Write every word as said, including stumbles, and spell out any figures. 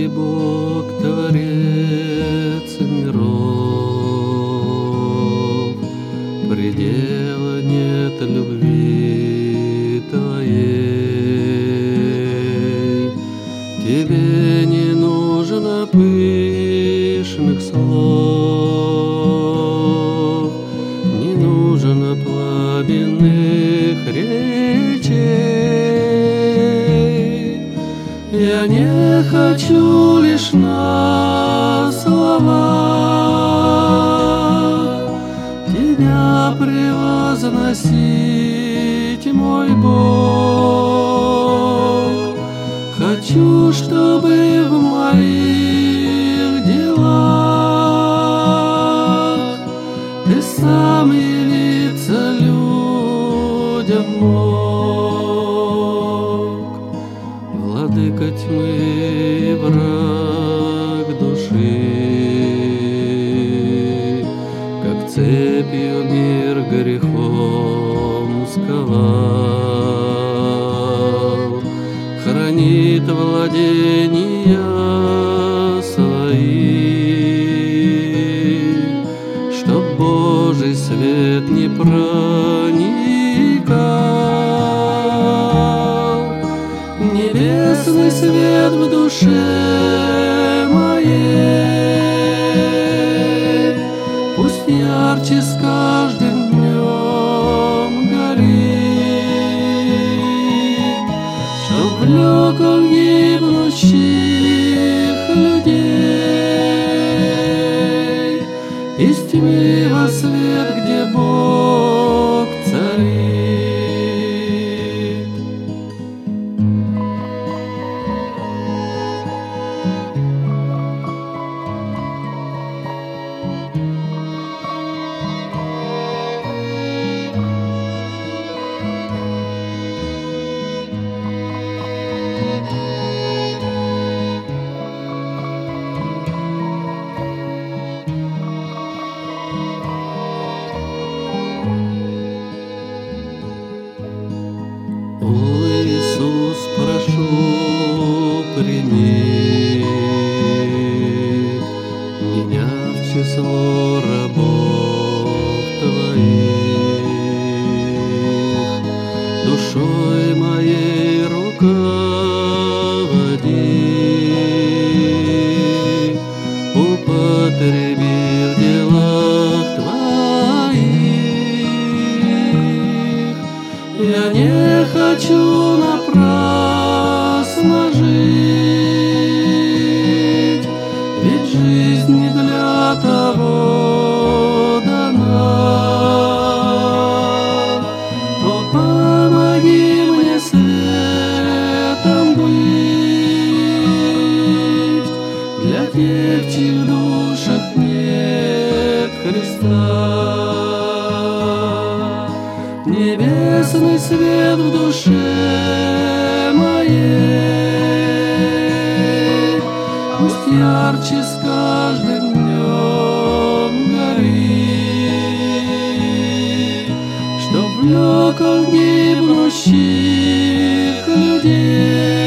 Ты Бог, Творец миров, предела нет любви Твоей. Тебе не нужно пышных слов, не нужно пламенных речей. Я не хочу лишь на словах Тебя превозносить, мой Бог. Хочу, чтобы в моих делах Ты сам явиться людям мог. Владыка тьмы, враг души, как цепью мир грехом сковал, хранит владения свои, чтоб Божий свет не проникал. Небесный свет в душе моей пусть ярче с каждым днем горит, чтоб влек он гибнущих людей из тьмы во свет, где Бог царит. О, Иисус, прошу, прими меня в число рабов Твоих, душой моей руководи, употреби в делах Твоих. Я не хочу напрасно жить, ведь жизнь не для того дана. О, помоги мне светом быть для тех, в чьих душах нет Христа. Небесный свет в душе моей пусть ярче с каждым днем горит, чтоб влек он гибнущих людей